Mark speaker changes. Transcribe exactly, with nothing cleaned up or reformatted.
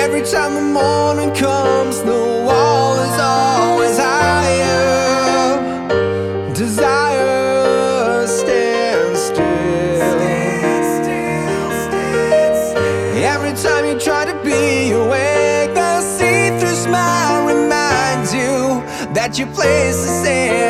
Speaker 1: Every time the morning comes, the wall is always higher. Desire stands still. Every time you try to be awake, the see-through smile reminds you that your place is in